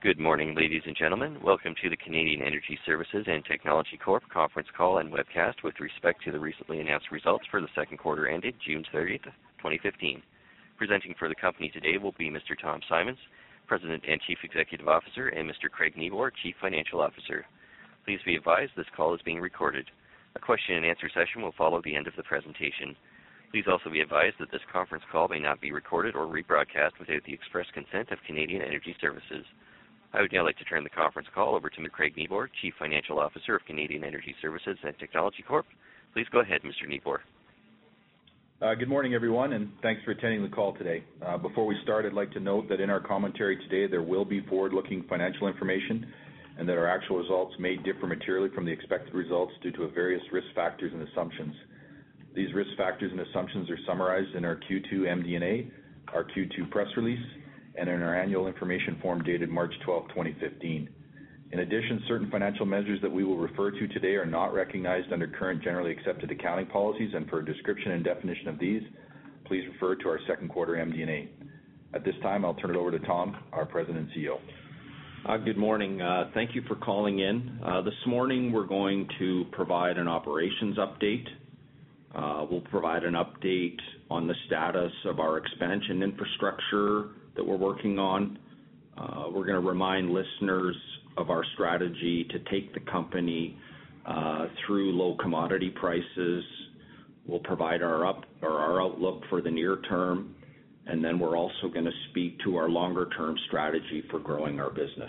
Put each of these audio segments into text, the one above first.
Good morning, ladies and gentlemen. Welcome to the Canadian Energy Services and Technology Corp conference call and webcast with respect to the recently announced results for the second quarter ended June 30th, 2015. Presenting for the company today will be Mr. Tom Simons, President and Chief Executive Officer, and Mr. Craig Nieboer, Chief Financial Officer. Please be advised this call is being recorded. A question and answer session will follow the end of the presentation. Please also be advised that this conference call may not be recorded or rebroadcast without the express consent of Canadian Energy Services. I would now like to turn the conference call over to Mr. Craig Nieboer, Chief Financial Officer of Canadian Energy Services and Technology Corp. Please go ahead, Mr. Nieboer. Good morning, everyone, and thanks for attending the call today. Before we start, I'd like to note that in our commentary today there will be forward-looking financial information and that our actual results may differ materially from the expected results due to various risk factors and assumptions. These risk factors and assumptions are summarized in our Q2 MD&A, our Q2 press release, and in our annual information form dated March 12, 2015. In addition, certain financial measures that we will refer to today are not recognized under current generally accepted accounting policies, and for a description and definition of these, please refer to our second quarter MD&A. At this time, I'll turn it over to Tom, our President and CEO. Good morning. Thank you for calling in. This morning we're going to provide an operations update. We'll provide an update on the status of our expansion infrastructure that we're working on. We're going to remind listeners of our strategy to take the company through low commodity prices. We'll provide our outlook for the near term, and then we're also going to speak to our longer term strategy for growing our business.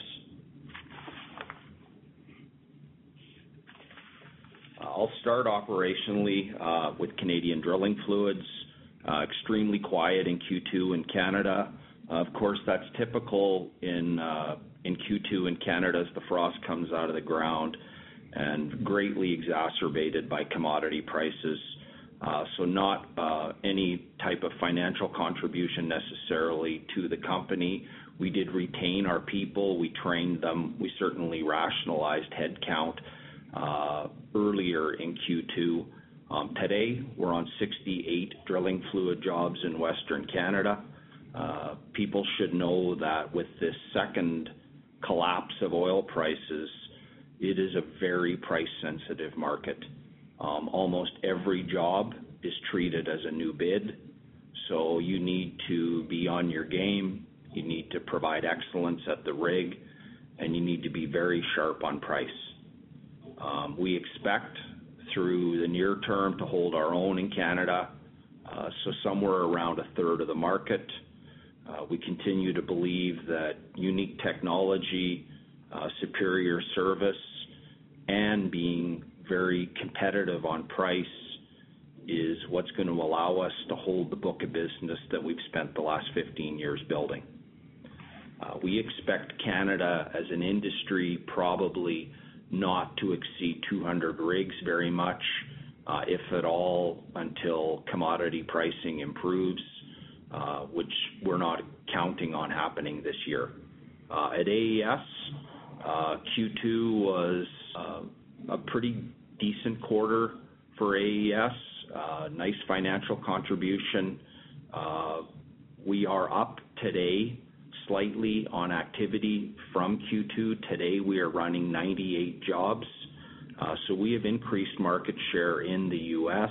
I'll start operationally with Canadian Drilling Fluids. Extremely quiet in Q2 in Canada. Of course, that's typical in Q2 in Canada as the frost comes out of the ground, and greatly exacerbated by commodity prices. So not any type of financial contribution necessarily to the company. We did retain our people. We trained them. We certainly rationalized headcount earlier in Q2. Today, we're on 68 drilling fluid jobs in Western Canada. People should know that with this second collapse of oil prices, it is a very price-sensitive market. Almost every job is treated as a new bid, so you need to be on your game, you need to provide excellence at the rig, and you need to be very sharp on price. We expect through the near term to hold our own in Canada, so somewhere around a third of the market. We continue to believe that unique technology, superior service, and being very competitive on price is what's going to allow us to hold the book of business that we've spent the last 15 years building. We expect Canada as an industry probably not to exceed 200 rigs very much, if at all, until commodity pricing improves, which we're not counting on happening this year. At AES, Q2 was a pretty decent quarter for AES, nice financial contribution. We are up today slightly on activity from Q2. Today we are running 98 jobs, so we have increased market share in the U.S.,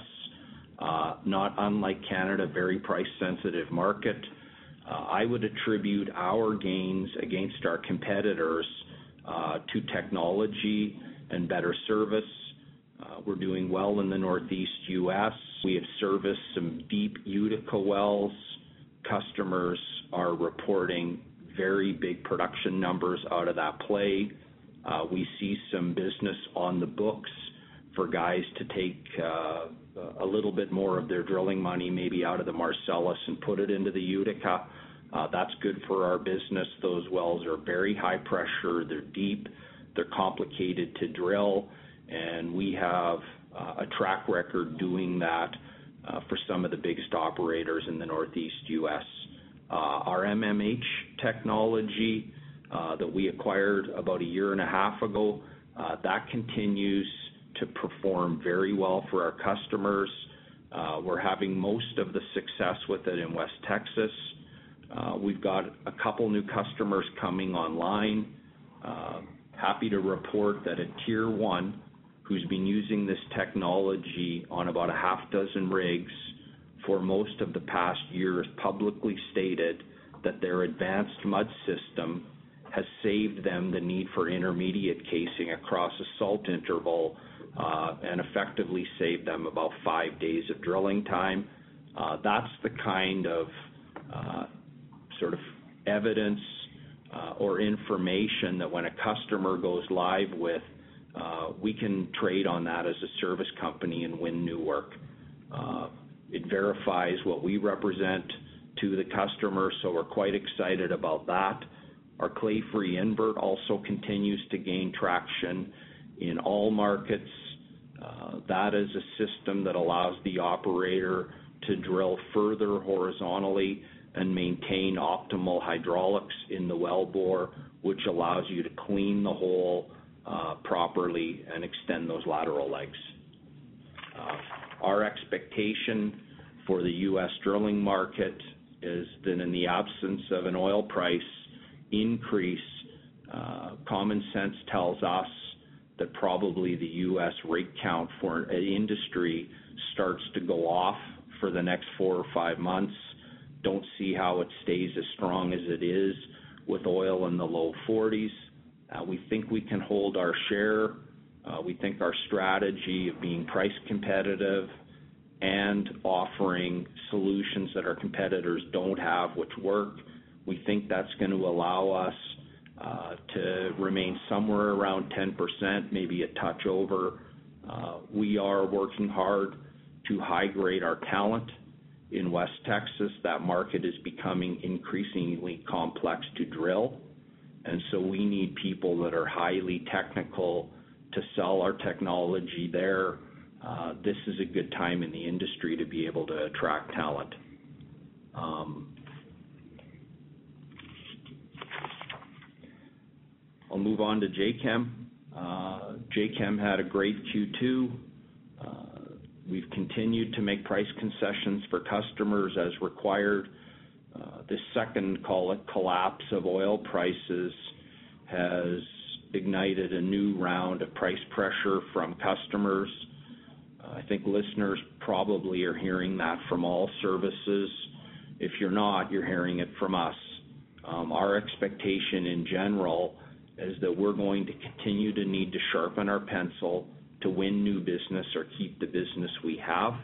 not unlike Canada, very price-sensitive market. I would attribute our gains against our competitors to technology and better service. We're doing well in the Northeast U.S. We have serviced some deep Utica wells. Customers are reporting very big production numbers out of that play. We see some business on the books for guys to take a little bit more of their drilling money maybe out of the Marcellus and put it into the Utica. That's good for our business. Those wells are very high pressure, they're deep, they're complicated to drill, and we have a track record doing that for some of the biggest operators in the Northeast U.S. Our MMH technology that we acquired about a year and a half ago, that continues to perform very well for our customers. We're having most of the success with it in West Texas. We've got a couple new customers coming online. Happy to report that a Tier 1 who's been using this technology on about a half dozen rigs for most of the past year has publicly stated that their advanced mud system has saved them the need for intermediate casing across a salt interval and effectively saved them about 5 days of drilling time. That's the kind of sort of evidence or information that when a customer goes live with, we can trade on that as a service company and win new work. It verifies what we represent to the customer, so we're quite excited about that. Our clay-free invert also continues to gain traction in all markets. That is a system that allows the operator to drill further horizontally and maintain optimal hydraulics in the wellbore, which allows you to clean the hole properly and extend those lateral legs. Our expectation for the U.S. drilling market is that in the absence of an oil price increase, common sense tells us that probably the U.S. rig count for an industry starts to go off for the next 4 or 5 months. Don't see how it stays as strong as it is with oil in the low 40s. We think we can hold our share. We think our strategy of being price competitive and offering solutions that our competitors don't have, which work, we think that's going to allow us to remain somewhere around 10%, maybe a touch over. We are working hard to high grade our talent in West Texas. That market is becoming increasingly complex to drill, and so we need people that are highly technical to sell our technology there. This is a good time in the industry to be able to attract talent. I'll move on to JChem. JChem had a great Q2. We've continued to make price concessions for customers as required. This second, call it, collapse of oil prices has ignited a new round of price pressure from customers. I think listeners probably are hearing that from all services. If you're not, you're hearing it from us. Our expectation in general is that we're going to continue to need to sharpen our pencil to win new business or keep the business we have.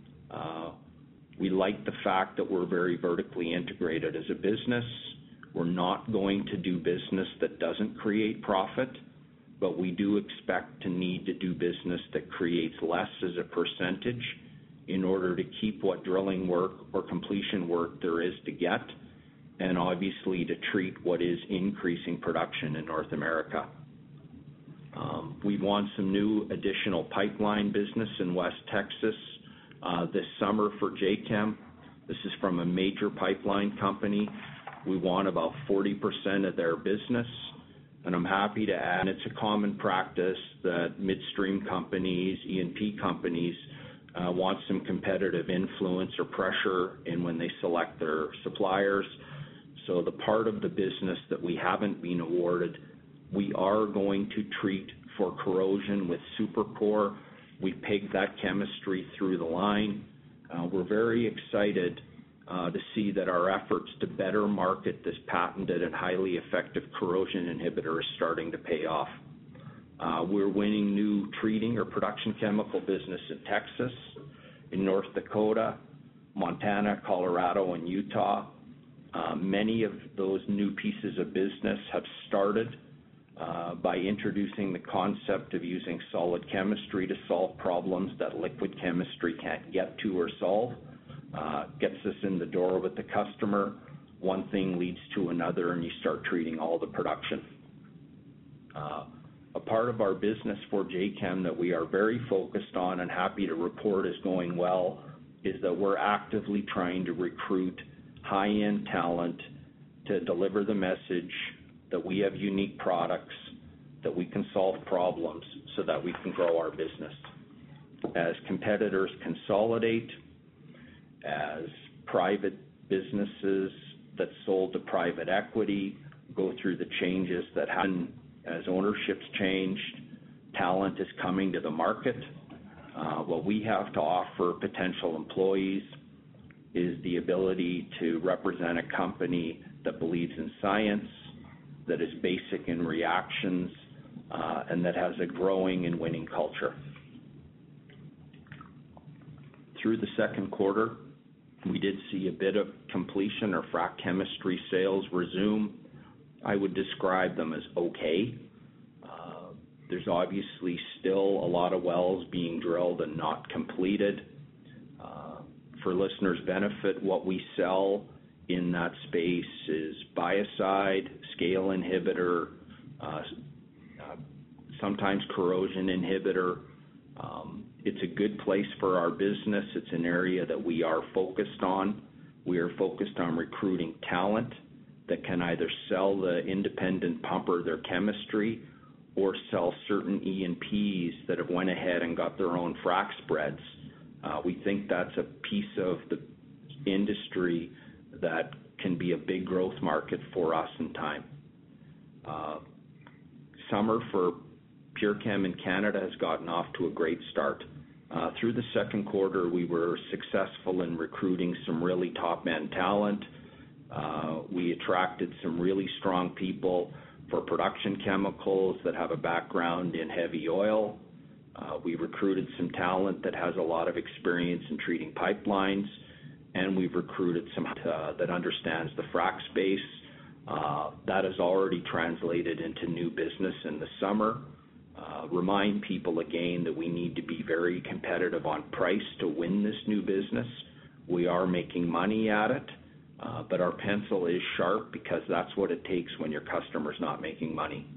We like the fact that we're very vertically integrated as a business. We're not going to do business that doesn't create profit, but we do expect to need to do business that creates less as a percentage in order to keep what drilling work or completion work there is to get, and obviously to treat what is increasing production in North America. We've won some new additional pipeline business in West Texas this summer for JChem. This is from a major pipeline company. We won about 40% of their business, and I'm happy to add it's a common practice that midstream companies, E&P companies, want some competitive influence or pressure in when they select their suppliers. So the part of the business that we haven't been awarded, we are going to treat for corrosion with Supercore. We pegged that chemistry through the line. We're very excited to see that our efforts to better market this patented and highly effective corrosion inhibitor is starting to pay off. We're winning new treating or production chemical business in Texas, in North Dakota, Montana, Colorado, and Utah. Many of those new pieces of business have started by introducing the concept of using solid chemistry to solve problems that liquid chemistry can't get to or solve. Gets us in the door with the customer. One thing leads to another, and you start treating all the production. A part of our business for JChem that we are very focused on and happy to report is going well is that we're actively trying to recruit high-end talent to deliver the message that we have unique products, that we can solve problems so that we can grow our business. As competitors consolidate, as private businesses that's sold to private equity go through the changes that happen as ownership's changed. Talent is coming to the market. What we have to offer potential employees is the ability to represent a company that believes in science, that is basic in reactions, and that has a growing and winning culture. Through the second quarter, we did see a bit of completion or frac chemistry sales resume. I would describe them as okay. There's obviously still a lot of wells being drilled and not completed. For listeners' benefit, what we sell in that space is biocide, scale inhibitor, sometimes corrosion inhibitor. It's a good place for our business. It's an area that we are focused on. We are focused on recruiting talent that can either sell the independent pumper their chemistry or sell certain E&Ps that have went ahead and got their own frac spreads. We think that's a piece of the industry that can be a big growth market for us in time. Summer for PureChem in Canada has gotten off to a great start. Through the second quarter, we were successful in recruiting some really top-end talent. We attracted some really strong people for production chemicals that have a background in heavy oil. We recruited some talent that has a lot of experience in treating pipelines, and we've recruited some that understands the frac space. That has already translated into new business in the summer. Remind people again that we need to be very competitive on price to win this new business. We are making money at it, but our pencil is sharp because that's what it takes when your customer's not making money.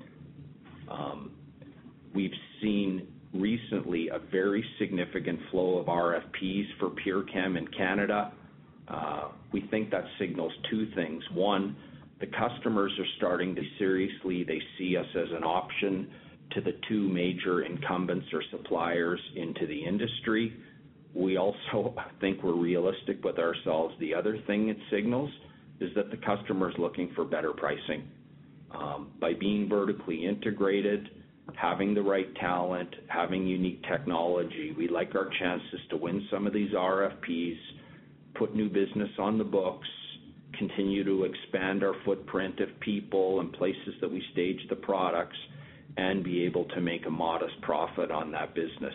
We've seen recently a very significant flow of RFPs for PureChem in Canada. We think that signals two things. One, the customers are starting to seriously, they see us as an option to the two major incumbents or suppliers into the industry. We also think we're realistic with ourselves. The other thing it signals is that the customer is looking for better pricing. By being vertically integrated, having the right talent, having unique technology, we like our chances to win some of these RFPs, put new business on the books, continue to expand our footprint of people and places that we stage the products, and be able to make a modest profit on that business.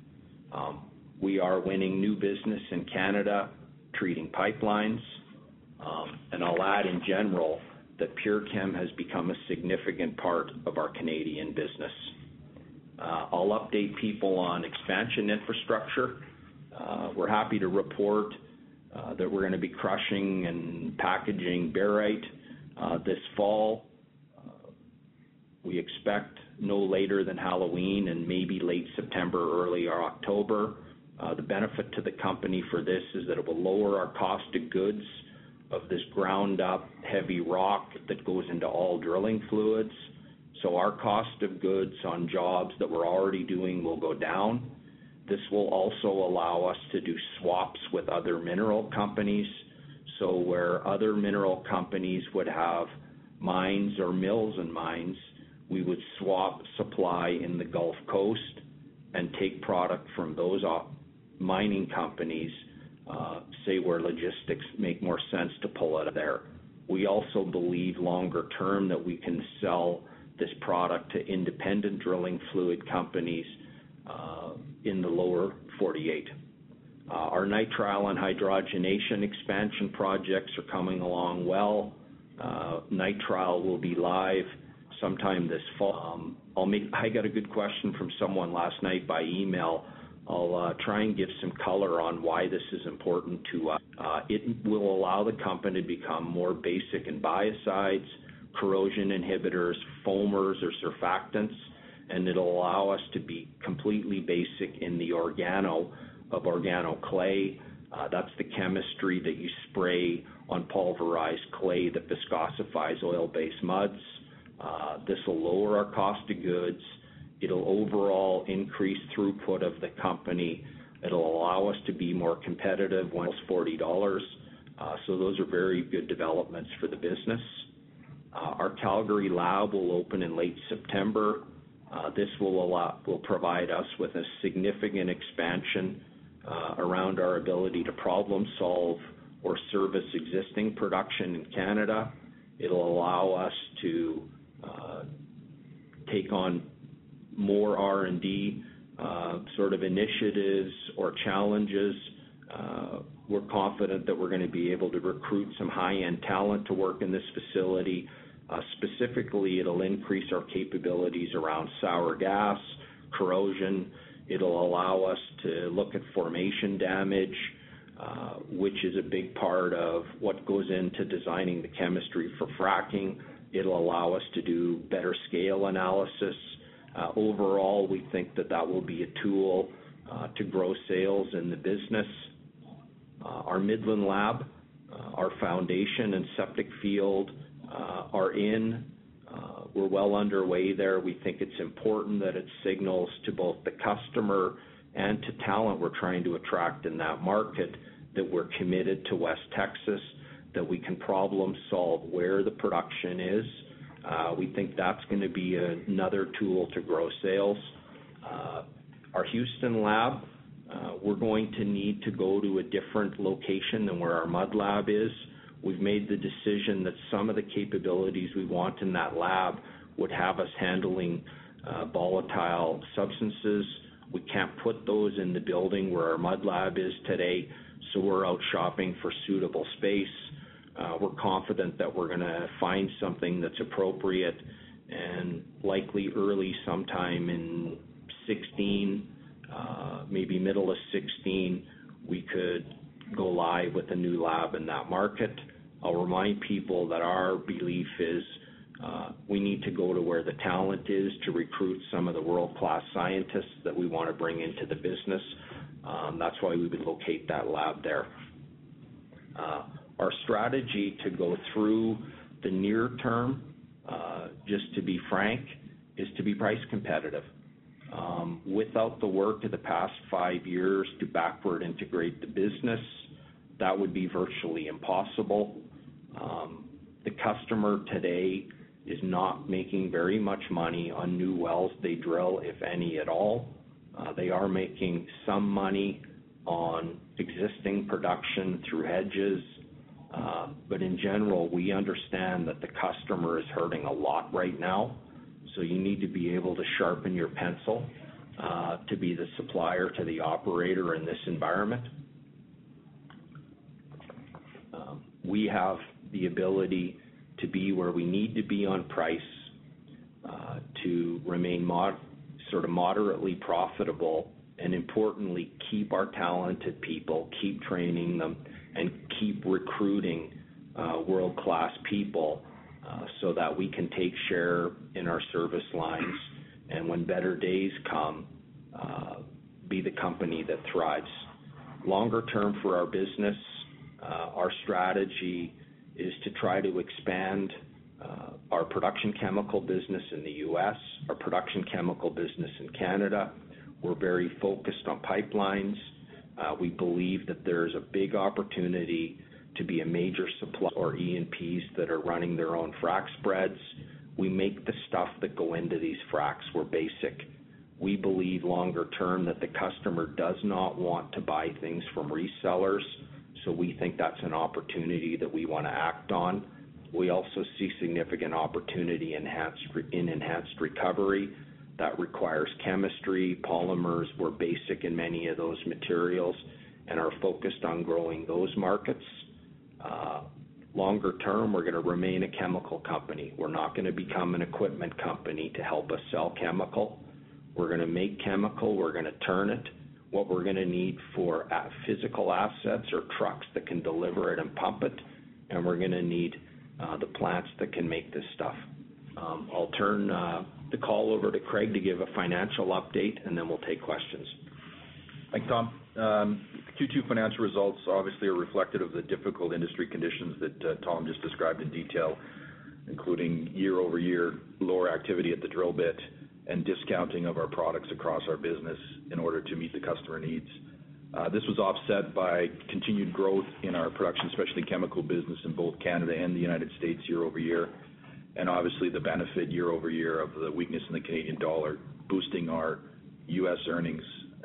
We are winning new business in Canada, treating pipelines, and I'll add in general that PureChem has become a significant part of our Canadian business. I'll update people on expansion infrastructure. We're happy to report that we're going to be crushing and packaging barite this fall. We expect no later than Halloween and maybe late September, early October. The benefit to the company for this is that it will lower our cost of goods of this ground up heavy rock that goes into all drilling fluids. So our cost of goods on jobs that we're already doing will go down. This will also allow us to do swaps with other mineral companies. So where other mineral companies would have mines or mills and mines, we would swap supply in the Gulf Coast and take product from those mining companies, say where logistics make more sense to pull out of there. We also believe longer term that we can sell this product to independent drilling fluid companies in the lower 48. Our nitrile and hydrogenation expansion projects are coming along well. Nitrile will be live sometime this fall. I got a good question from someone last night by email. I'll try and give some color on why this is important to us. It will allow the company to become more basic in biocides, corrosion inhibitors, foamers, or surfactants, and it'll allow us to be completely basic in the organo clay. That's the chemistry that you spray on pulverized clay that viscosifies oil-based muds. This will lower our cost of goods. It'll overall increase throughput of the company. It'll allow us to be more competitive when it's $40. So those are very good developments for the business. Our Calgary lab will open in late September. This will provide us with a significant expansion around our ability to problem solve or service existing production in Canada. It'll allow us to take on more R&D sort of initiatives or challenges. We're confident that we're going to be able to recruit some high-end talent to work in this facility. Specifically, it'll increase our capabilities around sour gas, corrosion. It'll allow us to look at formation damage, which is a big part of what goes into designing the chemistry for fracking. It'll allow us to do better scale analysis. Overall, we think that will be a tool to grow sales in the business. Our Midland lab, our foundation and septic field are in. We're well underway there. We think it's important that it signals to both the customer and to talent we're trying to attract in that market that we're committed to West Texas, that we can problem solve where the production is. We think that's going to be another tool to grow sales. Our Houston lab, we're going to need to go to a different location than where our mud lab is. We've made the decision that some of the capabilities we want in that lab would have us handling volatile substances. We can't put those in the building where our mud lab is today, so we're out shopping for suitable space. We're confident that we're going to find something that's appropriate, and likely early sometime in 16, maybe middle of 16, we could go live with a new lab in that market. I'll remind people that our belief is we need to go to where the talent is to recruit some of the world-class scientists that we want to bring into the business. That's why we would locate that lab there. Our strategy to go through the near term, just to be frank, is to be price competitive. Without the work of the past 5 years to backward integrate the business, that would be virtually impossible. The customer today is not making very much money on new wells they drill, if any at all. They are making some money on existing production through hedges, but in general, we understand that the customer is hurting a lot right now, so you need to be able to sharpen your pencil to be the supplier to the operator in this environment. We have the ability to be where we need to be on price, to remain moderately profitable, and importantly, keep our talented people, keep training them, and keep recruiting world-class people so that we can take share in our service lines, and when better days come, be the company that thrives. Longer term for our business, our strategy is to try to expand our production chemical business in the U.S., our production chemical business in Canada. We're very focused on pipelines. We believe that there's a big opportunity to be a major supplier or E&Ps that are running their own frac spreads. We make the stuff that go into these fracs. We're basic. We believe longer term that the customer does not want to buy things from resellers, so we think that's an opportunity that we want to act on. We also see significant opportunity in enhanced recovery. That requires chemistry, polymers. We're basic in many of those materials and are focused on growing those markets. Longer term, we're going to remain a chemical company. We're not going to become an equipment company to help us sell chemical. We're going to make chemical. We're going to turn it. What we're going to need for physical assets are trucks that can deliver it and pump it, and we're going to need the plants that can make this stuff. I'll turn the call over to Craig to give a financial update, and then we'll take questions. Thanks, Tom. Q2 financial results obviously are reflective of the difficult industry conditions that Tom just described in detail, including year-over-year lower activity at the drill bit and discounting of our products across our business in order to meet the customer needs. This was offset by continued growth in our production specialty chemical business in both Canada and the United States year over year, and obviously the benefit year over year of the weakness in the Canadian dollar, boosting our U.S. earnings.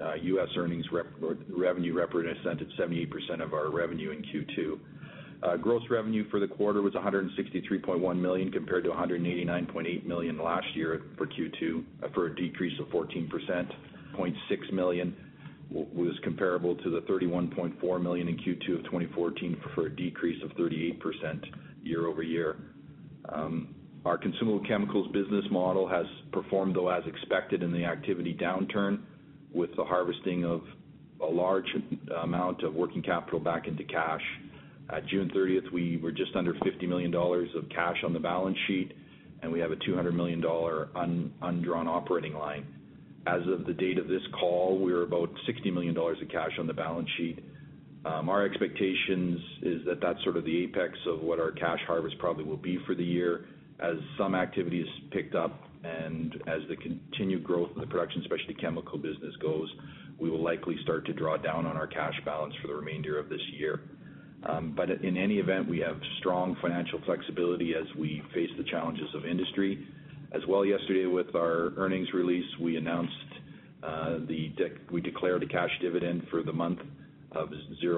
Revenue represented 78% of our revenue in Q2. Gross revenue for the quarter was $163.1 million compared to $189.8 million last year for Q2, for a decrease of 14%. $0.6 million was comparable to the $31.4 million in Q2 of 2014 for a decrease of 38% year over year. Our consumable chemicals business model has performed, though, as expected in the activity downturn, with the harvesting of a large amount of working capital back into cash. At June 30th, we were just under $50 million of cash on the balance sheet, and we have a $200 million undrawn operating line. As of the date of this call, we're about $60 million of cash on the balance sheet. Our expectations is that that's sort of the apex of what our cash harvest probably will be for the year. As some activity is picked up and as the continued growth of the production specialty chemical business goes, we will likely start to draw down on our cash balance for the remainder of this year. But in any event, we have strong financial flexibility as we face the challenges of industry. As well, yesterday with our earnings release, we announced we declared a cash dividend for the month of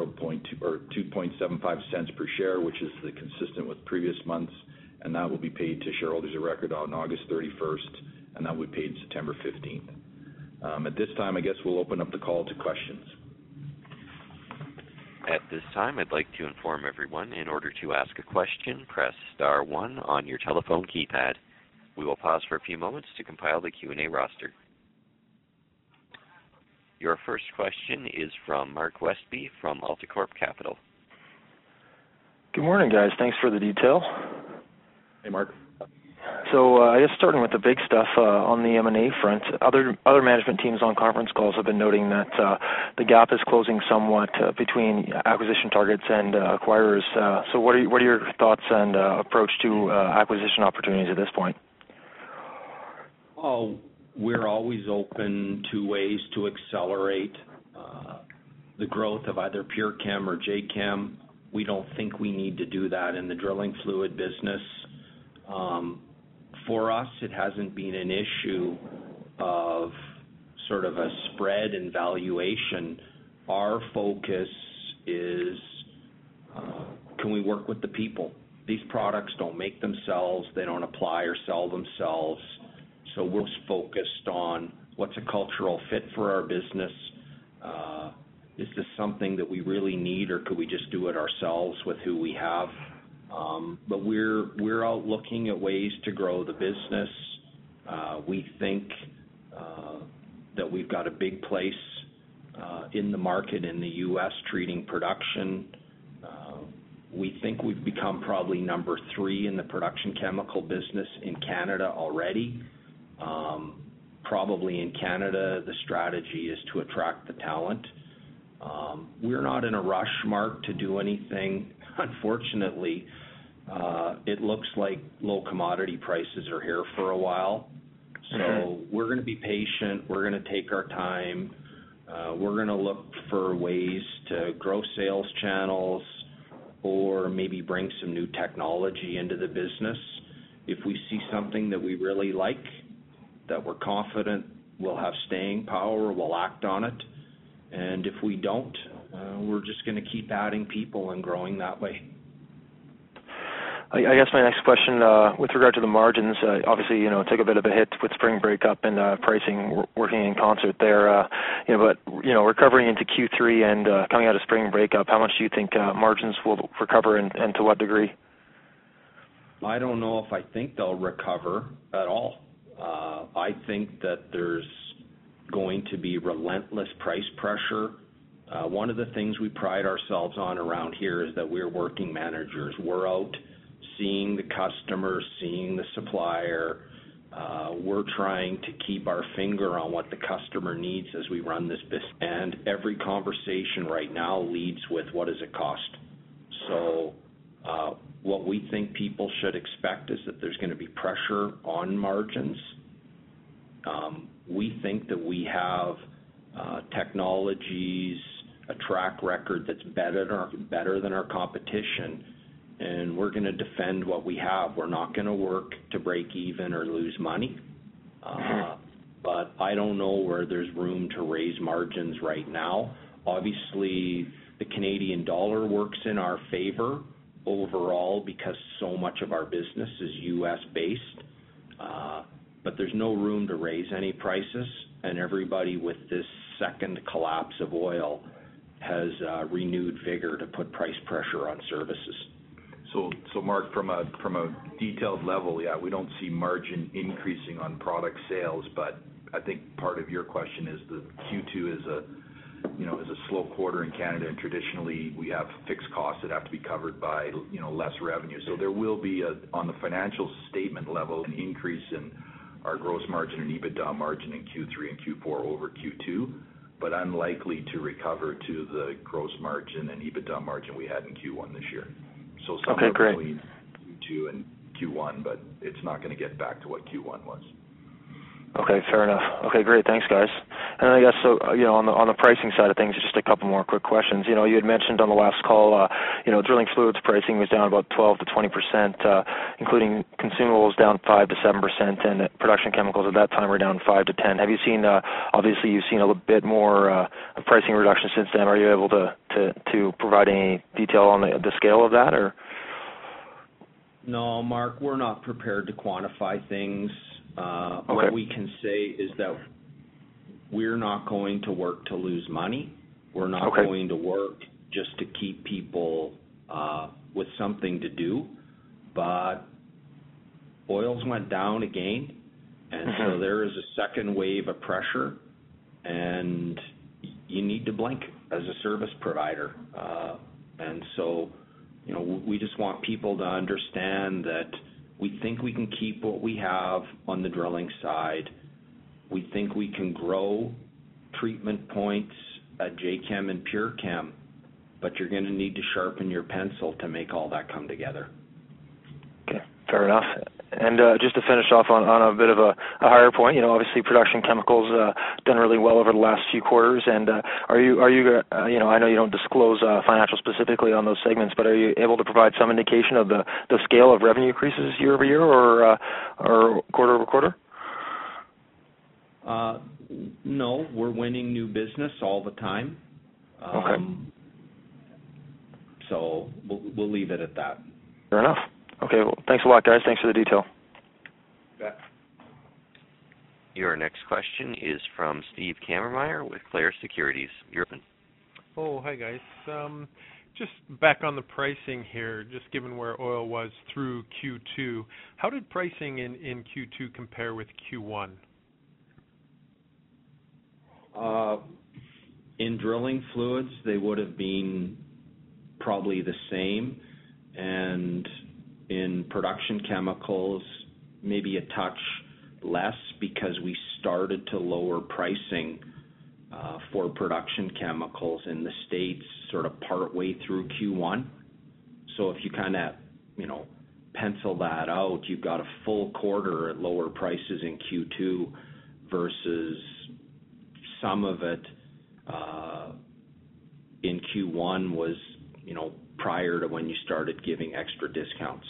2.75 cents per share, which is consistent with previous months, and that will be paid to shareholders of record on August 31st, and that will be paid September 15th. At this time, I guess we'll open up the call to questions. At this time, I'd like to inform everyone, in order to ask a question, press star 1 on your telephone keypad. We will pause for a few moments to compile the Q&A roster. Your first question is from Mark Westby from AltaCorp Capital. Good morning, guys. Thanks for the detail. Hey, Mark. So I guess starting with the big stuff on the M&A front, other management teams on conference calls have been noting that the gap is closing somewhat between acquisition targets and acquirers. So what are your thoughts and approach to acquisition opportunities at this point? Oh, we're always open to ways to accelerate the growth of either PureChem or JChem. We don't think we need to do that in the drilling fluid business. For us, it hasn't been an issue of sort of a spread in valuation. Our focus is, can we work with the people? These products don't make themselves, they don't apply or sell themselves, so we're focused on what's a cultural fit for our business. Is this something that we really need, or could we just do it ourselves with who we have? But we're out looking at ways to grow the business. We think that we've got a big place in the market in the U.S. treating production. We think we've become probably number 3 in the production chemical business in Canada already. Probably in Canada, the strategy is to attract the talent. We're not in a rush, Mark, to do anything. Unfortunately, it looks like low commodity prices are here for a while. So we're going to be patient. We're going to take our time. We're going to look for ways to grow sales channels or maybe bring some new technology into the business. If we see something that we really like, that we're confident will have staying power, we'll act on it. And if we don't, we're just going to keep adding people and growing that way. I guess my next question, with regard to the margins, obviously, took a bit of a hit with spring breakup and pricing working in concert there. But recovering into Q3 and coming out of spring breakup, how much do you think margins will recover, and to what degree? I don't know if I think they'll recover at all. I think that there's going to be relentless price pressure. One of the things we pride ourselves on around here is that we're working managers. We're out seeing the customer, seeing the supplier. We're trying to keep our finger on what the customer needs as we run this business. And every conversation right now leads with what does it cost. So what we think people should expect is that there's going to be pressure on margins. We think that we have technologies, a track record that's better than our competition, and we're going to defend what we have. We're not going to work to break even or lose money. But I don't know where there's room to raise margins right now. Obviously, the Canadian dollar works in our favor overall because so much of our business is U.S.-based. But there's no room to raise any prices, and everybody with this second collapse of oil has renewed vigor to put price pressure on services. So Mark, from a detailed level, yeah, we don't see margin increasing on product sales, but I think part of your question is that Q2 is a slow quarter in Canada, and traditionally we have fixed costs that have to be covered by less revenue. So there will be on the financial statement level an increase in our gross margin and EBITDA margin in Q3 and Q4 over Q2, but unlikely to recover to the gross margin and EBITDA margin we had in Q1 this year. So somewhere between Q2 and Q1, but it's not going to get back to what Q1 was. Okay, fair enough. Okay, great. Thanks, guys. And I guess so. On the pricing side of things, just a couple more quick questions. You had mentioned on the last call, drilling fluids pricing was down about 12 to 20%, including consumables down 5 to 7%, and production chemicals at that time were down 5 to 10. Have you seen? Obviously, you've seen a little bit more pricing reduction since then. Are you able to provide any detail on the scale of that, or? No, Mark, we're not prepared to quantify things. Okay. What we can say is that we're not going to work to lose money. We're not going to work just to keep people with something to do. But oils went down again, and so there is a second wave of pressure, and you need to blink as a service provider. And so, we just want people to understand that we think we can keep what we have on the drilling side. We think we can grow treatment points at JChem and PureChem, but you're going to need to sharpen your pencil to make all that come together. Okay, fair enough. And just to finish off on a bit of a higher point, obviously production chemicals done really well over the last few quarters. And are you I know you don't disclose financial specifically on those segments, but are you able to provide some indication of the scale of revenue increases year over year or quarter over quarter? No, we're winning new business all the time. So we'll leave it at that. Fair enough. Okay, well, thanks a lot, guys. Thanks for the detail. Yeah. Your next question is from Steve Kammermeyer with Clare Securities. You're open. Oh, hi, guys. Just back on the pricing here, just given where oil was through Q2, how did pricing in Q2 compare with Q1? In drilling fluids, they would have been probably the same, and in production chemicals, maybe a touch less because we started to lower pricing for production chemicals in the States sort of partway through Q1. So if you kind of, pencil that out, you've got a full quarter at lower prices in Q2 versus some of it in Q1 was, prior to when you started giving extra discounts.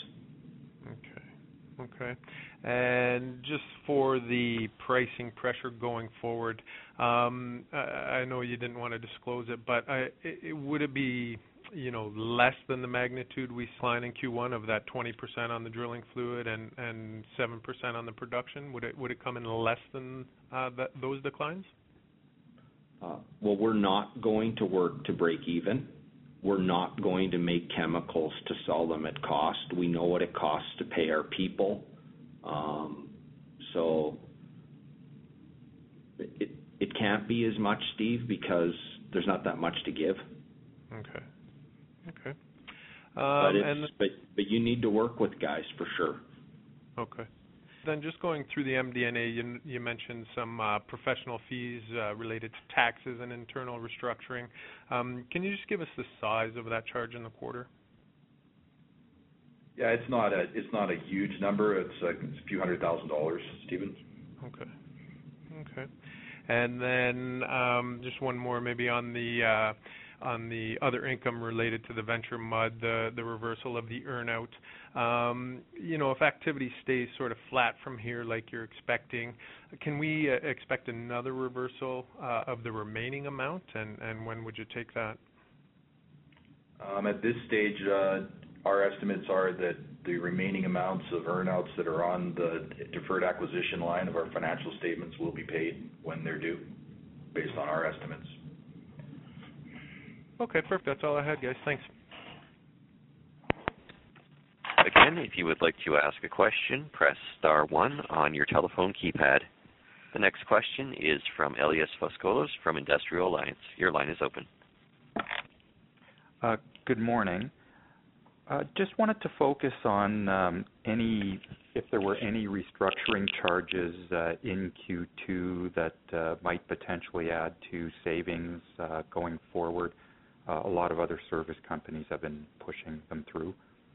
Okay. And just for the pricing pressure going forward, I know you didn't want to disclose it, but would it be, less than the magnitude we saw in Q1 of that 20% on the drilling fluid and 7% on the production? Would it come in less than those declines? Well, we're not going to work to break even. We're not going to make chemicals to sell them at cost. We know what it costs to pay our people. So it can't be as much, Steve, because there's not that much to give. Okay. But you need to work with guys for sure. Okay. Then just going through the MD&A, you mentioned some professional fees related to taxes and internal restructuring. Can you just give us the size of that charge in the quarter? Yeah, it's not a huge number. It's a few $100,000, Stephen. Okay. And then just one more maybe on on the other income related to the venture mud, the reversal of the earnout. If activity stays sort of flat from here like you're expecting, can we expect another reversal of the remaining amount, and when would you take that? At this stage, our estimates are that the remaining amounts of earnouts that are on the deferred acquisition line of our financial statements will be paid when they're due, based on our estimates. Okay, perfect. That's all I had, guys. Thanks. Again, if you would like to ask a question, press star 1 on your telephone keypad. The next question is from Elias Foscolos from Industrial Alliance. Your line is open. Good morning. Just wanted to focus on if there were any restructuring charges in Q2 that might potentially add to savings going forward. A lot of other service companies have been pushing them through.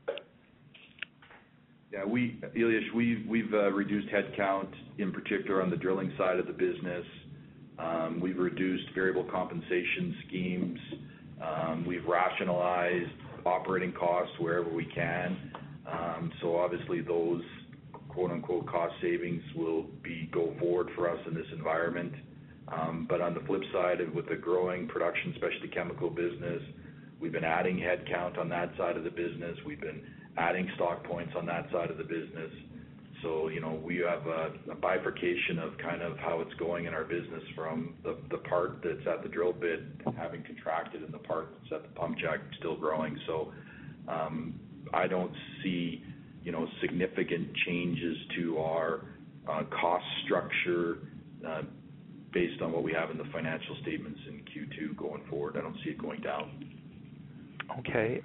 Yeah, Elias, we've reduced headcount, in particular on the drilling side of the business. We've reduced variable compensation schemes. We've rationalized operating costs wherever we can. So obviously those quote-unquote cost savings will go forward for us in this environment. But on the flip side, with the growing production specialty chemical business, we've been adding headcount on that side of the business. We've been adding stock points on that side of the business. So, we have a bifurcation of kind of how it's going in our business, from the part that's at the drill bit having contracted and the part that's at the pump jack still growing. So I don't see, significant changes to our cost structure based on what we have in the financial statements in Q2 going forward. I don't see it going down. Okay.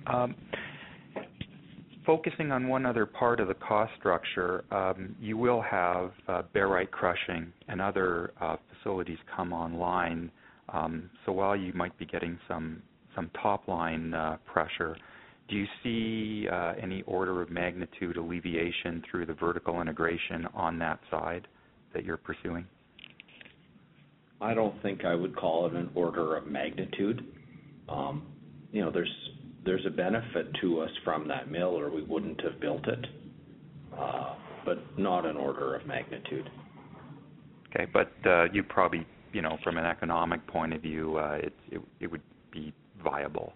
Focusing on one other part of the cost structure, you will have barite crushing and other facilities come online. So while you might be getting some top-line pressure, do you see any order of magnitude alleviation through the vertical integration on that side that you're pursuing? I don't think I would call it an order of magnitude. There's a benefit to us from that mill, or we wouldn't have built it, but not an order of magnitude. Okay, but you probably, from an economic point of view, it would be viable.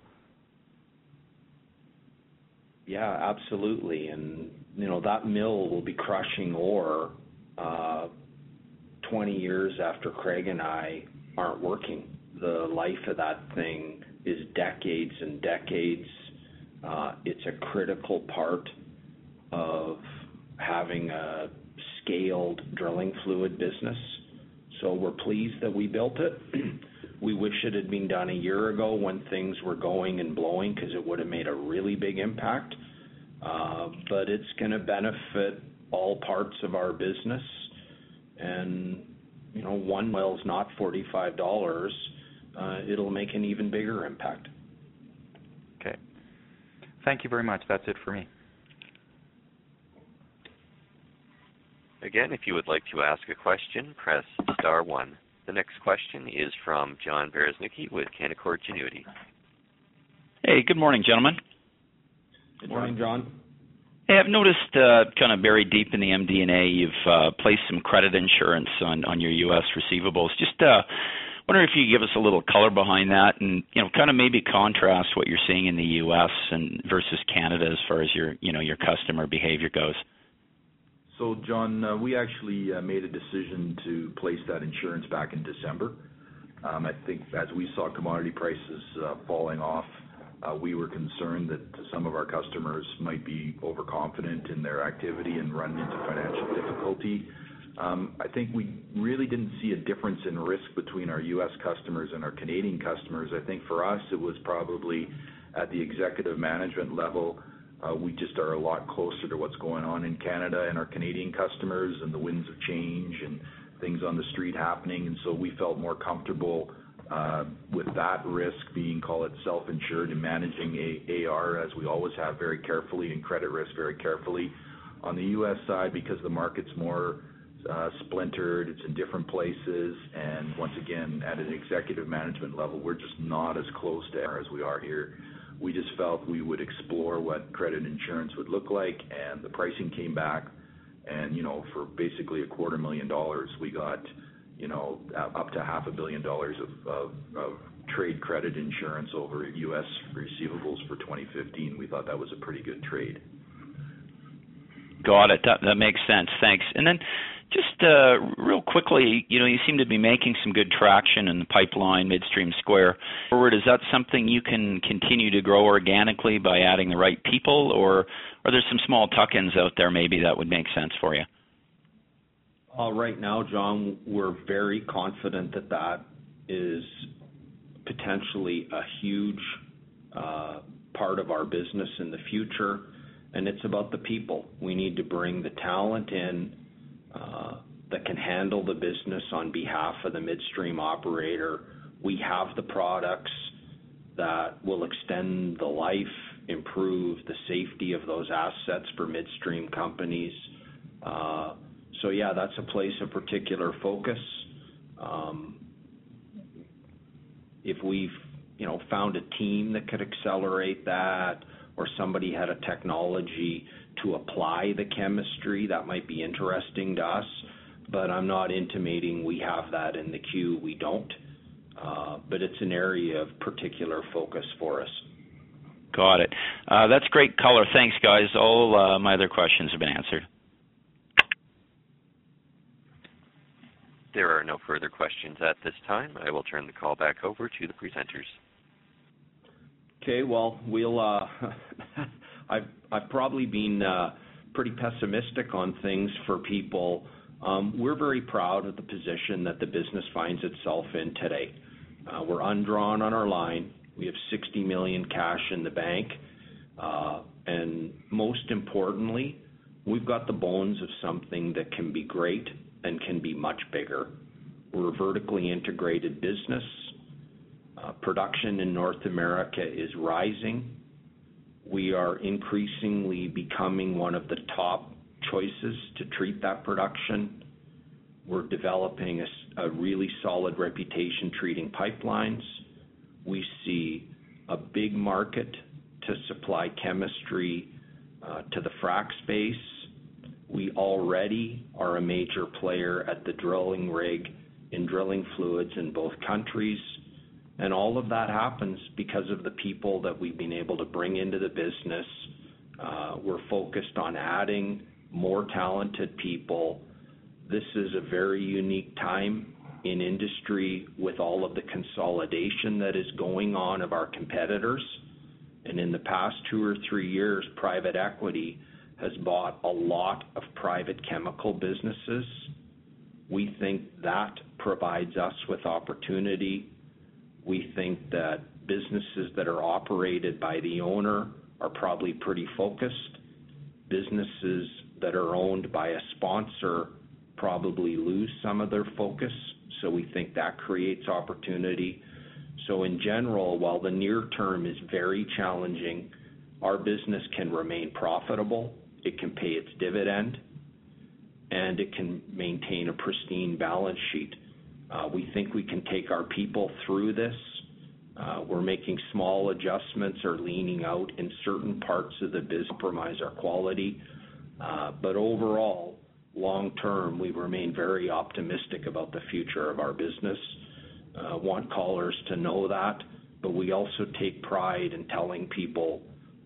Yeah, absolutely. And, that mill will be crushing ore 20 years after Craig and I aren't working. The life of that thing is decades and decades. It's a critical part of having a scaled drilling fluid business. So we're pleased that we built it. We wish it had been done a year ago when things were going and blowing, because it would have made a really big impact. But it's going to benefit all parts of our business. And, one well's not $45. It'll make an even bigger impact. Okay. Thank you very much. That's it for me. Again, if you would like to ask a question, press star 1. The next question is from John Bereznicki with Canaccord Genuity. Hey, good morning, gentlemen. Good morning, John. Hey, I've noticed kind of buried deep in the MD&A, you've placed some credit insurance on your U.S. receivables. Just wondering if you could give us a little color behind that, and kind of maybe contrast what you're seeing in the U.S. and versus Canada as far as your customer behavior goes. So, John, we actually made a decision to place that insurance back in December. I think as we saw commodity prices falling off, we were concerned that some of our customers might be overconfident in their activity and run into financial difficulty. I think we really didn't see a difference in risk between our U.S. customers and our Canadian customers. I think for us it was probably at the executive management level. We just are a lot closer to what's going on in Canada and our Canadian customers and the winds of change and things on the street happening. And so we felt more comfortable with that risk being, call it self-insured, and managing AR as we always have very carefully, and credit risk very carefully. On the U.S. side, because the market's more splintered. It's in different places. And once again, at an executive management level, we're just not as close to as we are here. We just felt we would explore what credit insurance would look like, and the pricing came back. And, for basically $250,000, we got, up to $500 million of trade credit insurance over U.S. receivables for 2015. We thought that was a pretty good trade. Got it. That makes sense. Thanks. And then just real quickly, you seem to be making some good traction in the pipeline, Midstream Square. Forward, is that something you can continue to grow organically by adding the right people, or are there some small tuck-ins out there maybe that would make sense for you? Right now, John, we're very confident that is potentially a huge part of our business in the future, and it's about the people. We need to bring the talent in that can handle the business on behalf of the midstream operator. We have the products that will extend the life, improve the safety of those assets for midstream companies. So yeah, that's a place of particular focus. If we've found a team that could accelerate that, or somebody had a technology to apply the chemistry, that might be interesting to us. But I'm not intimating we have that in the queue. We don't. But it's an area of particular focus for us. Got it. That's great color. Thanks, guys. All my other questions have been answered. There are no further questions at this time. I will turn the call back over to the presenters. Okay, well, I've probably been pretty pessimistic on things for people. We're very proud of the position that the business finds itself in today. We're undrawn on our line. We have $60 million cash in the bank. And most importantly, we've got the bones of something that can be great and can be much bigger. We're a vertically integrated business. Production in North America is rising. We are increasingly becoming one of the top choices to treat that production. We're developing a really solid reputation treating pipelines. We see a big market to supply chemistry to the frac space. We already are a major player at the drilling rig in drilling fluids in both countries. And all of that happens because of the people that we've been able to bring into the business. We're focused on adding more talented people. This is a very unique time in industry with all of the consolidation that is going on of our competitors. And in the past 2 or 3 years, private equity has bought a lot of private chemical businesses. We think that provides us with opportunity. We think that businesses that are operated by the owner are probably pretty focused. Businesses that are owned by a sponsor probably lose some of their focus. So we think that creates opportunity. So in general, while the near term is very challenging, our business can remain profitable, it can pay its dividend, and it can maintain a pristine balance sheet. We think we can take our people through this. We're making small adjustments or leaning out in certain parts of the business to compromise our quality. But overall, long term, we remain very optimistic about the future of our business. Want callers to know that, but we also take pride in telling people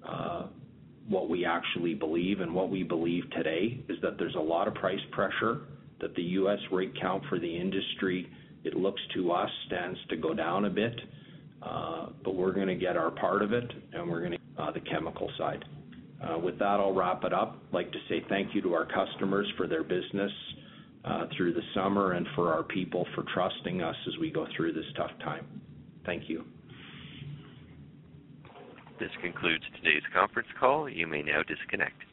what we actually believe. And what we believe today is that there's a lot of price pressure, that the U.S. rig count for the industry, it looks to us, stands to go down a bit. But we're going to get our part of it, and we're going to the chemical side. With that, I'll wrap it up. I'd like to say thank you to our customers for their business through the summer, and for our people for trusting us as we go through this tough time. Thank you. This concludes today's conference call. You may now disconnect.